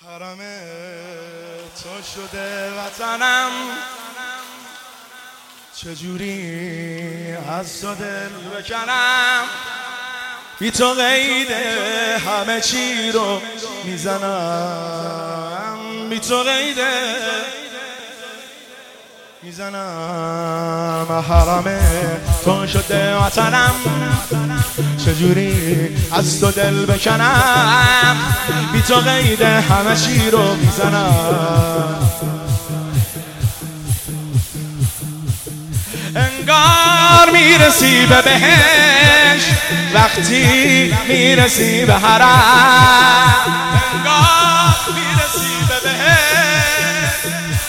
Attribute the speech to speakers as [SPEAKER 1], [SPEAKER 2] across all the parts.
[SPEAKER 1] حرم تو شده وطنم، چجوری از تو دل بکنم. بی تو قید همه چی رو میزنم، بی تو قید میزنم. حرم تو شده وطنم، چجوری از تو دل بکنم. بی تو قید همه چی رو میزنم. انگار میرسی به بهشت وقتی میرسی به حرم. انگار میرسی به بهشت،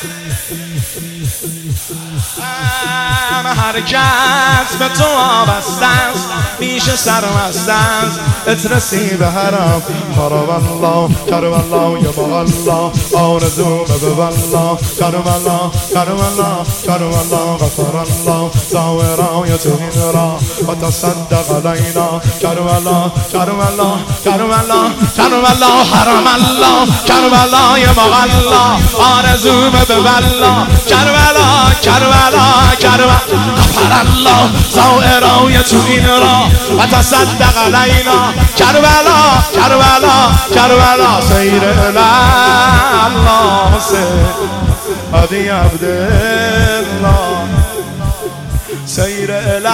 [SPEAKER 1] هر کس به تو وابسته است میشه سرمست است. اترسی به حرم، حرم الله کرم الله یا الله. آرزو به والله کرم الله کرم الله کرم الله. غفر الله زاورای تو این را و تصدق علینا. کرم الله کرم الله کرم الله کرم الله. حرم الله کرم الله یا الله. آرزو به والله کربلا کربلا کربلا. غفر الله زائرای تو این را و تصدق علینا. کربلا کربلا کربلا. سیر الله حسین ابی عبدالله. سیر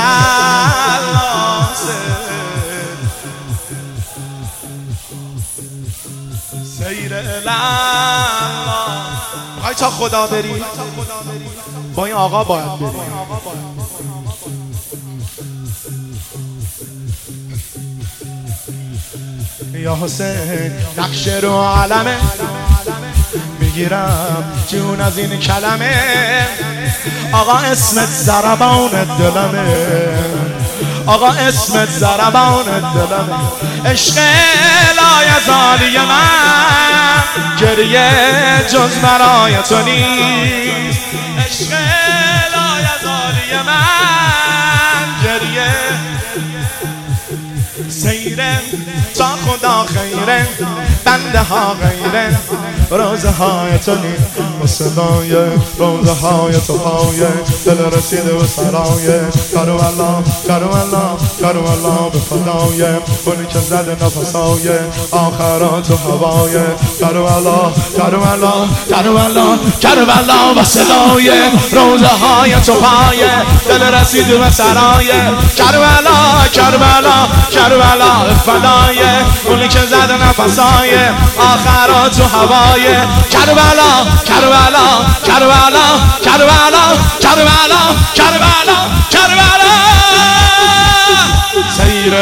[SPEAKER 1] الله حسین، سیر الله. میخوای تا خدا بری؟ با این آقا باید بری. یا حسین نقش رو علمه، میگیرم جون از این کلمه. آقا اسمت ضربان دلمه، آقا اسمت ضربان دلمه. عشق لایزالی من گریه جز برای تو نیست. عشق لایزالی من گریه سیره تا خدا خیره، بنده ها غیره. روزه های تو نیست و صدای روزه های تو پایه. دل رسیده و سرایه. کرم الله کرم الله کرم الله به فدای گلی که زده نفسای آخرات و هوای. کرم الله کرم الله کرم الله کرم الله و صدای روزه های تو پایه. دل رسیده و سرایه. کرم الله کرم الله کرم الله فدای گلی که زده نفسای آخرات و هوای. کربلا کربلا کربلا کربلا کربلا کربلا کربلا. سیر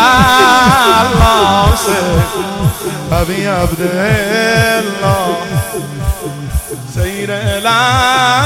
[SPEAKER 1] الله حسین ابی عبدالله. سیر الله